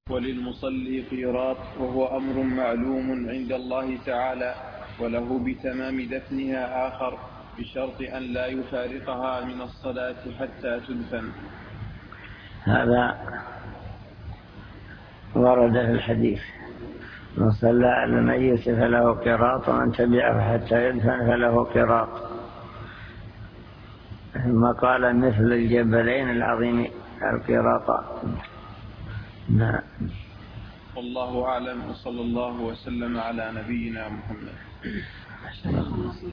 وللمصلي قيراط، وهو أمر معلوم عند الله تعالى، وله بتمام دفنها آخر بشرط أن لا يفارقها من الصلاة حتى تدفن. هذا ورد في الحديث: من صلى على الميت فله قيراط، ومن تبعه حتى يدفن فله قيراط. ثم قال: مثل الجبلين العظيمين القيراطان. نعم. والله أعلم، وصلى الله وسلم على نبينا محمد.